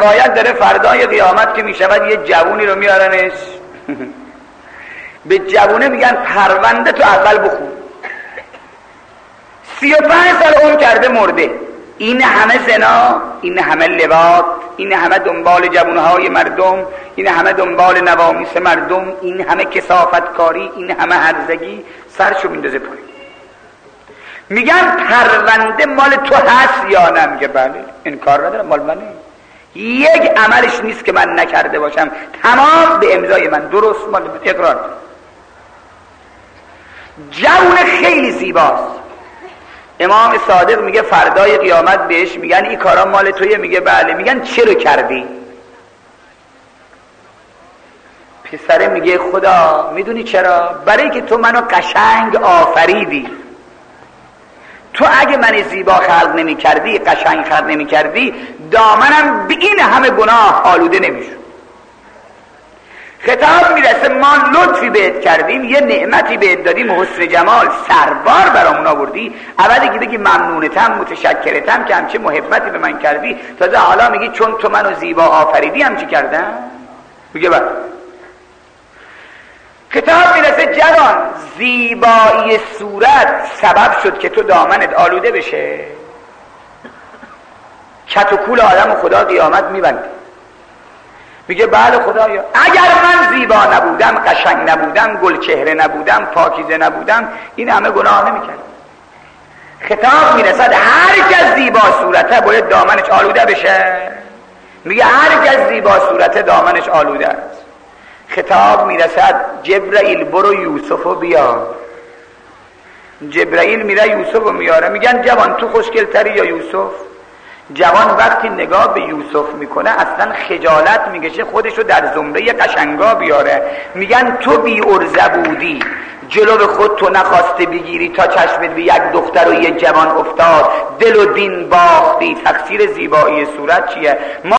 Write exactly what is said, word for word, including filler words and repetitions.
روایت داره فردای قیامت که میشود یه جوونی رو میارنش به جوونه میگن پرونده تو اول بخون، سی و پنج سال عمر کرده مرده، این همه زنا، این همه لواط، این همه دنبال جوانهای مردم، این همه دنبال نوامیس مردم، این همه کثافتکاری، این همه هرزگی، سرشو میندازه پایین. میگن پرونده مال تو هست یا نه؟ میگه بله، انکار ندارم، مال منه، یک عملش نیست که من نکرده باشم، تمام به امضای من، درست مال من، اقرار. جوون خیلی زیباست، امام صادق میگه فردای قیامت بهش میگن این کارا مال تویه؟ میگه بله. میگن چرا کردی؟ پسره میگه خدا میدونی چرا؟ برای که تو منو قشنگ آفریدی، تو اگه من زیبا خلق نمی کردی، قشنگ خلق نمی کردی، دامنم به این همه گناه آلوده نمیشد. خطاب میرسه ما لطفی بهت کردیم، یه نعمتی بهت دادیم، حسن جمال سربار برامون آوردی، اولی که بگی ممنونتم، متشکرتم که همچه محبتی به من کردی، تازه حالا میگی چون تو منو زیبا آفریدی همچی کردم؟ میگه بله. کتاب میرسه جوان، زیبایی صورت سبب شد که تو دامنت آلوده بشه؟ کت و کول آدم و خدا قیامت میبنده. میگه بله خدایا، اگر من زیبا نبودم، قشنگ نبودم، گل چهره نبودم، پاکیزه نبودم، این همه گناه نمیکردم. خطاب میرسد هر کس زیبا صورته باید دامنش آلوده بشه؟ میگه هر کس زیبا صورته دامنش آلوده است. خطاب میرسد جبرائیل برو یوسفو بیا. جبرائیل میره یوسفو میاره، میگن جوان تو خوشگلتری یا یوسف؟ جوان وقتی نگاه به یوسف میکنه اصلا خجالت میکشه خودشو در زمره قشنگا بیاره. میگن تو بی ارزه بودی، جلو خود تو نخواسته بگیری، تا چشمت به یک دختر و یک جوان افتاد، دل و دین باختی، تقصیر زیبایی صورت چیه؟ ما